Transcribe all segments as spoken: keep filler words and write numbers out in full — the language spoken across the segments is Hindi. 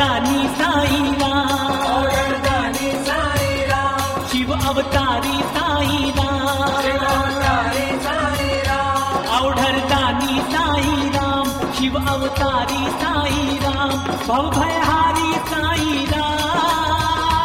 दानी साईं राम, औढ़ण दानी साईं राम, शिव अवतारी साईं राम, शिव अवतारी साईं राम, औढ़ण दानी साईं राम, शिव अवतारी साईं राम, भव भयहारी साईं राम,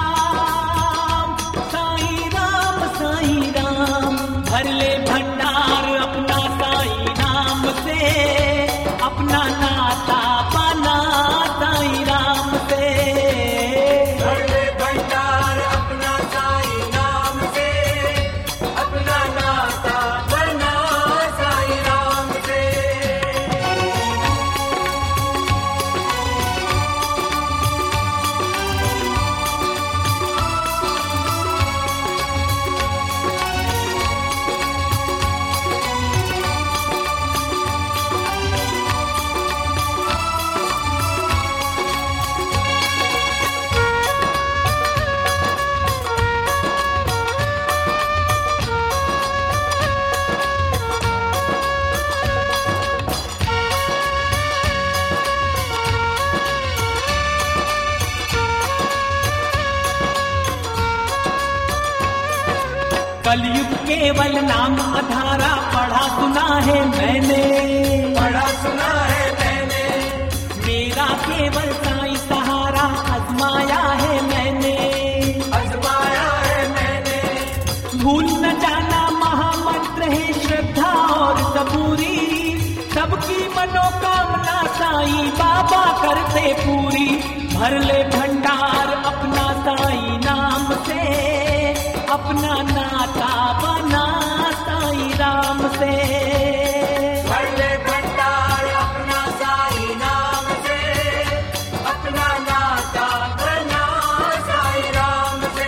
साईं राम साईं राम, भर ले भंडार अपना साईं नाम से, अपना नाता बना साईं राम से। भर ले भंडार अपना साईं नाम से, अपना नाता बना साईं राम से। कलयुग केवल नाम अधारा पढ़ा सुना है मैंने, पढ़ा सुना है मैंने, मेरा केवल साईं सहारा आजमाया है मैंने, आजमाया है मैंने। भूल न जाना महामंत्र है श्रद्धा और सबूरी, सबकी मनोकामना साईं बाबा करते पूरी। भर ले भंडार अपना साईं नाम से, अपना नाता बना साईं राम से। भर ले भंडार अपना साईं नाम से, अपना नाता बना साईं राम से।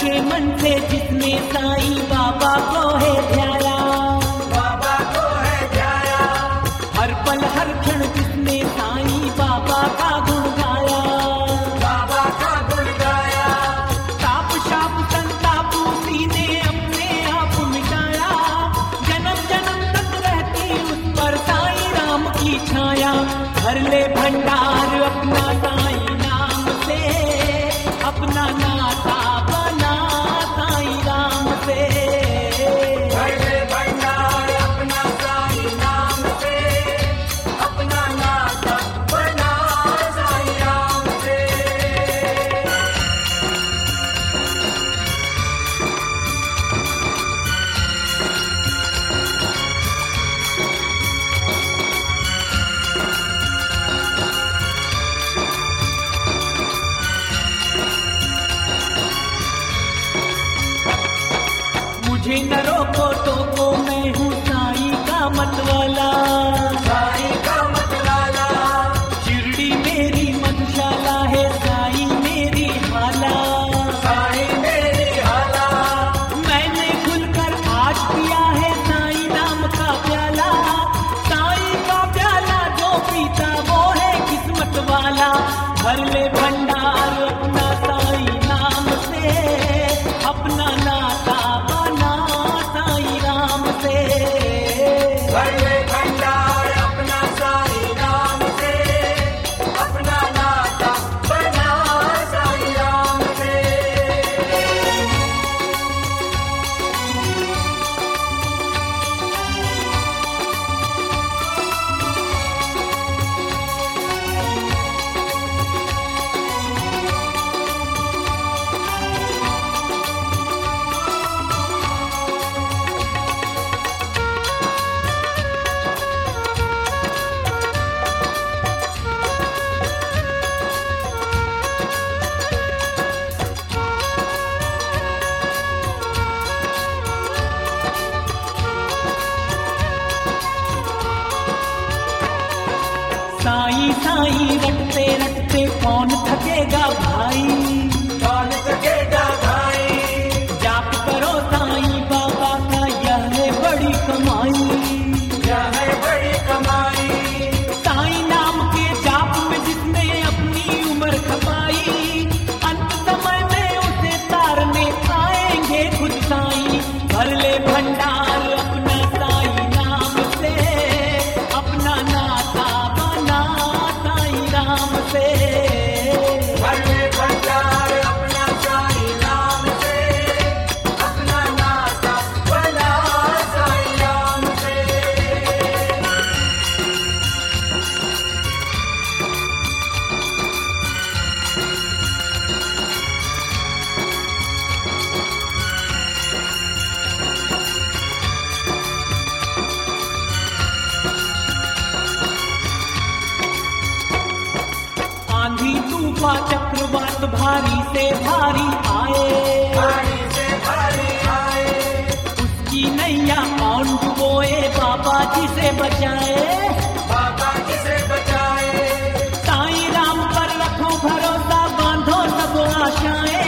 सच्चे मन से जिसने साईं बाबा को है ध्याया, बाबा को है ध्याया, हर पल हर क्षण जिसने साईं बाबा का गुण गाया, बाबा का गुण गाया, ताप शाप संताप उसी ने अपने आप मिटाया, जन्म जन्म तक रहती उस पर साईं राम की छाया। भर ले भंडार अपना साईं नाम से, अपना नाता बना साईं राम से। भर ले भंडार अपना साईं नाम से, अपना नाता बना साईं राम से। मुझे न रोको टोको, मैं हूँ साईं का मतवाला, साईं का मतवाला, शिरडी मेरी मधुशाला है, साईं मेरी हाला। साईं मेरी हाला, मैंने खुलकर आज पिया है साईं नाम का प्याला, साईं का प्याला जो पीता वो है किस्मत वाला। भर ले भंडार अपना साईं नाम से, अपना नाता बना साईं राम से। भर ले भंडार अपना साईं नाम से, अपना नाता बना साईं राम से। साईं साईं रटते रटते कौन थकेगा भाई, कौन थकेगा भाई, जाप करो साईं बाबा का यह है बड़ी कमाई। यह है बड़ी कमाई, साईं नाम के जाप में जिसने अपनी उम्र खपाई, अंत समय में उसे तारने आएंगे खुद साईं। भर ले भंडार अपना साईं नाम से, अपना नाता बना साईं राम से। भर ले भंडार अपना साईं नाम से, अपना नाता बना साईं राम से। आंधी तूफान चक्रवात भारी से भारी आए, भारी से भारी आए, उसकी नैया कौन डुबोए बाबा जी से बचाए। बाबा किसे बचाए, साईं राम पर रखो भरोसा, बांधो सब आशाएं,